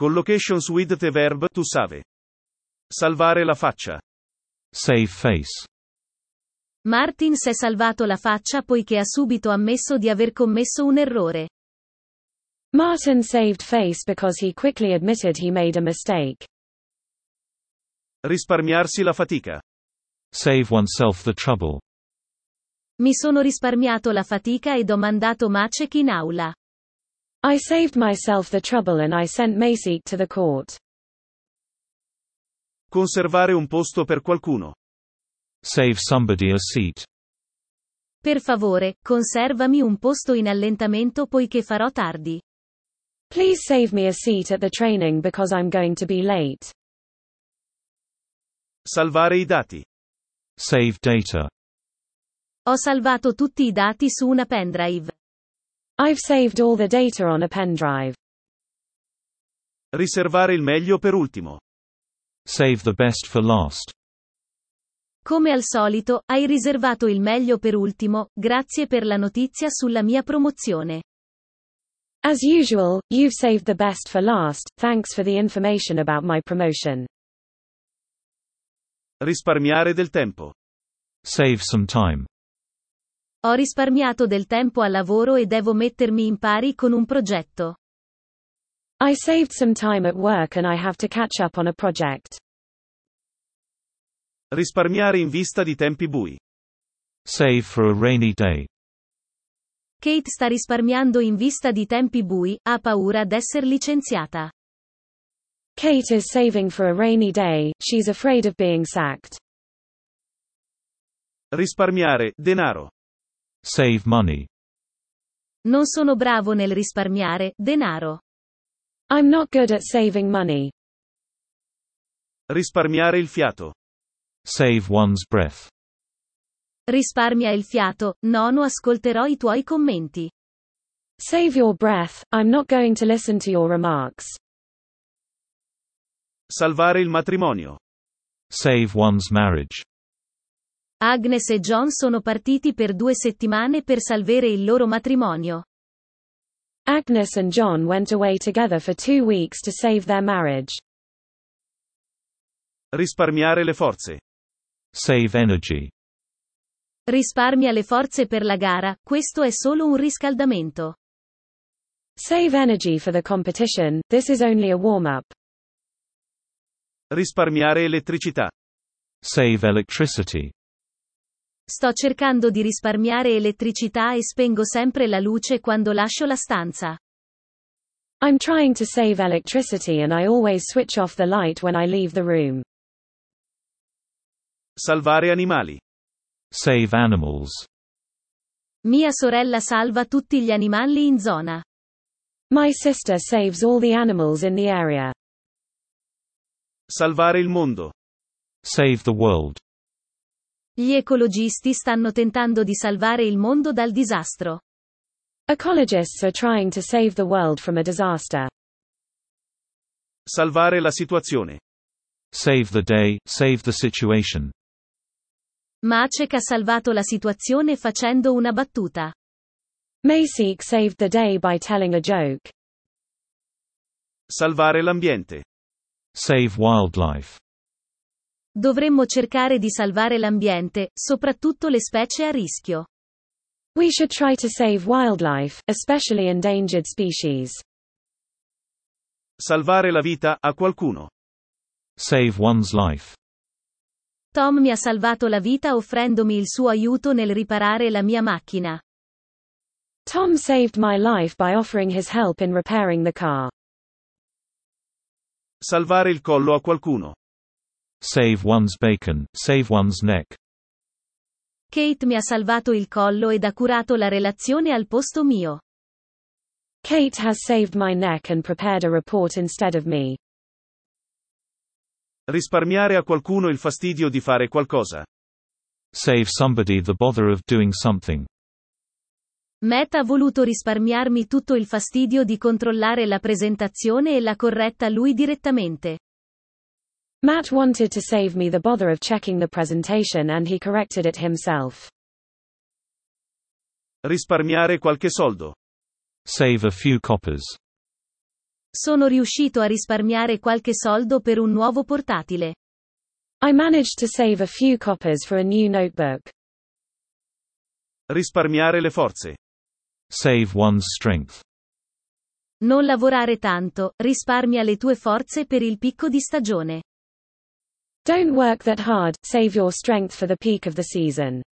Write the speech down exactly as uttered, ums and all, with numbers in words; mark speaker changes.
Speaker 1: Collocations with the verb to save. Salvare la faccia.
Speaker 2: Save face.
Speaker 3: Martin s'è salvato la faccia poiché ha subito ammesso di aver commesso un errore.
Speaker 4: Martin saved face because he quickly admitted he made a mistake.
Speaker 1: Risparmiarsi la fatica.
Speaker 2: Save oneself the trouble.
Speaker 3: Mi sono risparmiato la fatica ed ho mandato Maciek in aula.
Speaker 4: I saved myself the trouble and I sent Macek to the court.
Speaker 1: Conservare un posto per qualcuno.
Speaker 2: Save somebody a seat.
Speaker 3: Per favore, conservami un posto in allentamento poiché farò tardi.
Speaker 4: Please save me a seat at the training because I'm going to be late.
Speaker 1: Salvare i dati.
Speaker 2: Save data.
Speaker 3: Ho salvato tutti i dati su una pendrive.
Speaker 4: I've saved all the data on a pen drive.
Speaker 1: Riservare il meglio per ultimo.
Speaker 2: Save the best for last.
Speaker 3: Come al solito, hai riservato il meglio per ultimo, grazie per la notizia sulla mia promozione.
Speaker 4: As usual, you've saved the best for last, thanks for the information about my promotion.
Speaker 1: Risparmiare del tempo.
Speaker 2: Save some time.
Speaker 3: Ho risparmiato del tempo al lavoro e devo mettermi in pari con un progetto.
Speaker 4: I saved some time at work and I have to catch up on a project.
Speaker 1: Risparmiare in vista di tempi bui.
Speaker 2: Save for a rainy day.
Speaker 3: Kate sta risparmiando in vista di tempi bui, ha paura d'esser licenziata.
Speaker 4: Kate is saving for a rainy day, she's afraid of being sacked.
Speaker 1: Risparmiare, denaro.
Speaker 2: Save money.
Speaker 3: Non sono bravo nel risparmiare, denaro.
Speaker 4: I'm not good at saving money.
Speaker 1: Risparmiare il fiato.
Speaker 2: Save one's breath.
Speaker 3: Risparmia il fiato, nono ascolterò i tuoi commenti.
Speaker 4: Save your breath, I'm not going to listen to your remarks.
Speaker 1: Salvare il matrimonio.
Speaker 2: Save one's marriage.
Speaker 3: Agnes e John sono partiti per due settimane per salvare il loro matrimonio.
Speaker 4: Agnes and John went away together for two weeks to save their marriage.
Speaker 1: Risparmiare le forze.
Speaker 2: Save energy.
Speaker 3: Risparmia le forze per la gara, questo è solo un riscaldamento.
Speaker 4: Save energy for the competition, this is only a warm-up.
Speaker 1: Risparmiare elettricità.
Speaker 2: Save electricity.
Speaker 3: Sto cercando di risparmiare elettricità e spengo sempre la luce quando lascio la stanza.
Speaker 4: I'm trying to save electricity and I always switch off the light when I leave the room.
Speaker 1: Salvare animali.
Speaker 2: Save animals.
Speaker 3: Mia sorella salva tutti gli animali in zona.
Speaker 4: My sister saves all the animals in the area.
Speaker 1: Salvare il mondo.
Speaker 2: Save the world.
Speaker 3: Gli ecologisti stanno tentando di salvare il mondo dal disastro.
Speaker 4: Ecologists are trying to save the world from a disaster.
Speaker 1: Salvare la situazione.
Speaker 2: Save the day, save the situation.
Speaker 3: Maciek ha salvato la situazione facendo una battuta.
Speaker 4: Macek saved the day by telling a joke.
Speaker 1: Salvare l'ambiente.
Speaker 2: Save wildlife.
Speaker 3: Dovremmo cercare di salvare l'ambiente, soprattutto le specie a rischio.
Speaker 4: We should try to save wildlife, especially endangered species.
Speaker 1: Salvare la vita a qualcuno.
Speaker 2: Save one's life.
Speaker 3: Tom mi ha salvato la vita offrendomi il suo aiuto nel riparare la mia macchina.
Speaker 4: Tom saved my life by offering his help in repairing the car.
Speaker 1: Salvare il collo a qualcuno.
Speaker 2: Save one's bacon, save one's neck.
Speaker 3: Kate mi ha salvato il collo ed ha curato la relazione al posto mio.
Speaker 4: Kate has saved my neck and prepared a report instead of me.
Speaker 1: Risparmiare a qualcuno il fastidio di fare qualcosa.
Speaker 2: Save somebody the bother of doing something.
Speaker 3: Matt ha voluto risparmiarmi tutto il fastidio di controllare la presentazione e l'ha corretta lui direttamente.
Speaker 4: Matt wanted to save me the bother of checking the presentation and he corrected it himself.
Speaker 1: Risparmiare qualche soldo.
Speaker 2: Save a few coppers.
Speaker 3: Sono riuscito a risparmiare qualche soldo per un nuovo portatile.
Speaker 4: I managed to save a few coppers for a new notebook.
Speaker 1: Risparmiare le forze.
Speaker 2: Save one's strength.
Speaker 3: Non lavorare tanto, risparmia le tue forze per il picco di stagione.
Speaker 4: Don't work that hard, save your strength for the peak of the season.